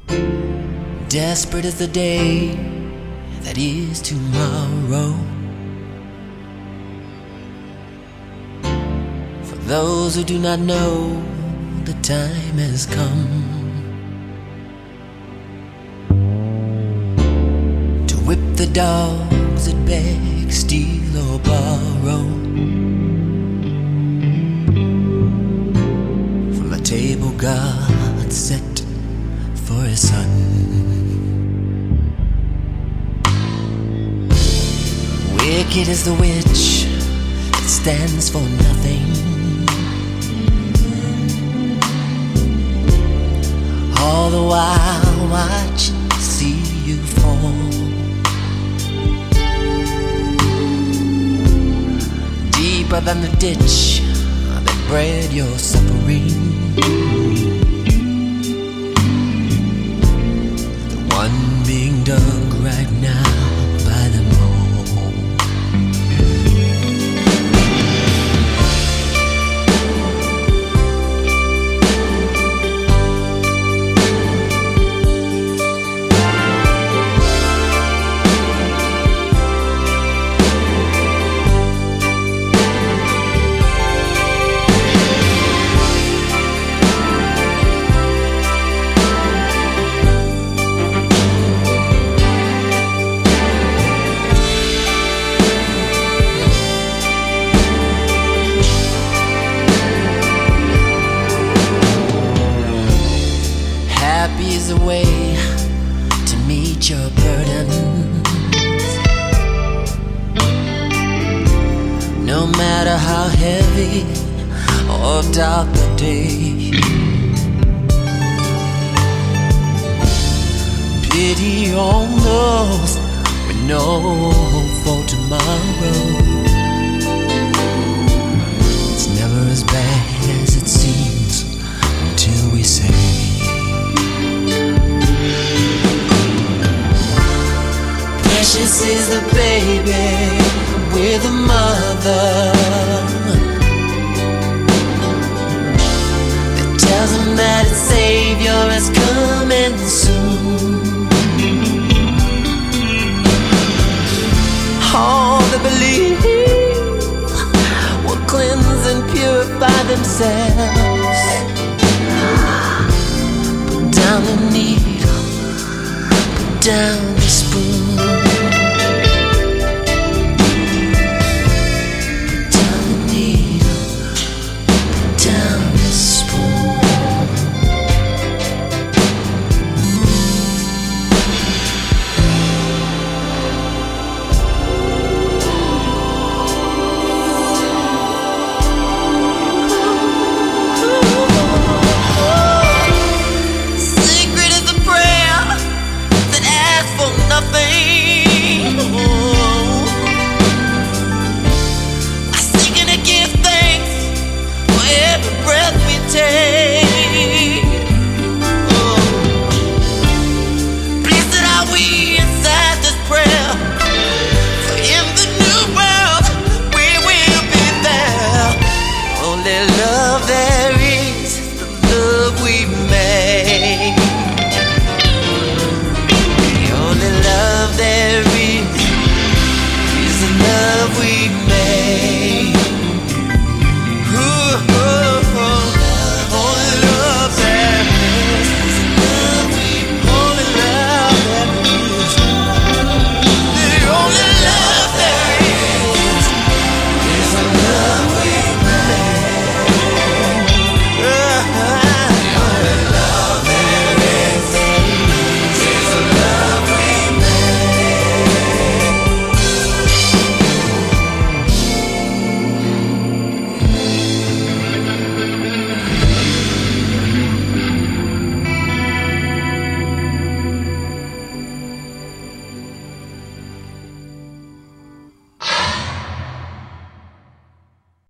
Desperate is the day that is tomorrow. For those who do not know, the time has come to whip the dogs that beg, steal or borrow from the table God set for his son. Wicked is the witch that stands for nothing. All the while watch, see you fall. Deeper than the ditch that bred your suffering. The one being dug right now by them all. Happy is a way to meet your burdens. No matter how heavy or dark the day. Pity on those with no hope for tomorrow. It's never as bad as it seems until we say precious is the baby with a mother that tells him that his Savior is coming soon. All that believe will cleanse and purify themselves. Put down the needle, put down the spoon.